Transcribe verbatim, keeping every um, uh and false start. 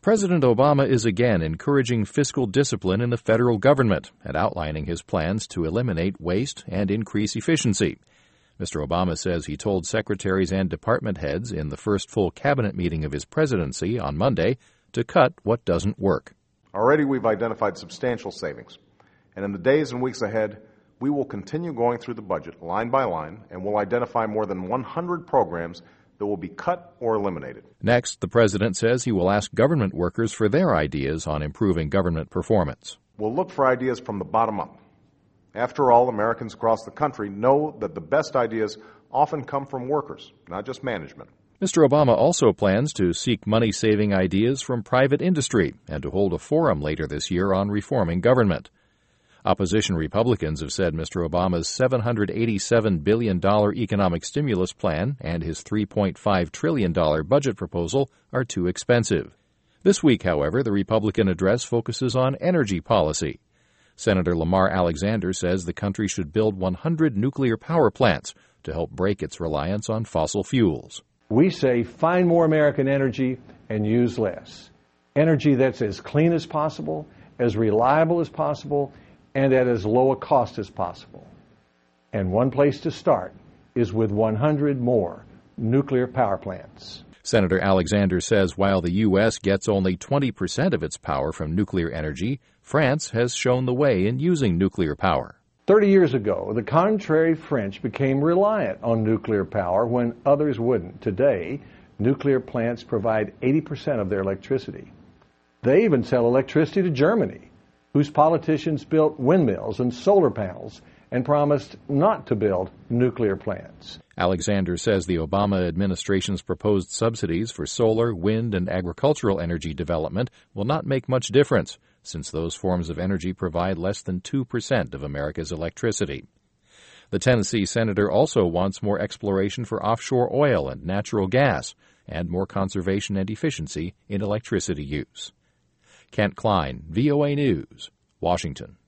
President Obama is again encouraging fiscal discipline in the federal government and outlining his plans to eliminate waste and increase efficiency. Mister Obama says he told secretaries and department heads in the first full cabinet meeting of his presidency on Monday to cut what doesn't work. Already we've identified substantial savings, and in the days and weeks ahead, we will continue going through the budget line by line and will identify more than one hundred programs that will be cut or eliminated. Next, the president says he will ask government workers for their ideas on improving government performance. We'll look for ideas from the bottom up. After all, Americans across the country know that the best ideas often come from workers, not just management. Mister Obama also plans to seek money-saving ideas from private industry and to hold a forum later this year on reforming government. Opposition Republicans have said Mister Obama's seven hundred eighty-seven billion dollars economic stimulus plan and his three point five trillion dollars budget proposal are too expensive. This week, however, the Republican address focuses on energy policy. Senator Lamar Alexander says the country should build one hundred nuclear power plants to help break its reliance on fossil fuels. We say find more American energy and use less. Energy that's as clean as possible, as reliable as possible, and at as low a cost as possible. And one place to start is with one hundred more nuclear power plants. Senator Alexander says while the U S gets only twenty percent of its power from nuclear energy, France has shown the way in using nuclear power. Thirty years ago, the contrary French became reliant on nuclear power when others wouldn't. Today, nuclear plants provide eighty percent of their electricity. They even sell electricity to Germany, whose politicians built windmills and solar panels and promised not to build nuclear plants. Alexander says the Obama administration's proposed subsidies for solar, wind, and agricultural energy development will not make much difference, since those forms of energy provide less than two percent of America's electricity. The Tennessee senator also wants more exploration for offshore oil and natural gas, and more conservation and efficiency in electricity use. Kent Klein, V O A News, Washington.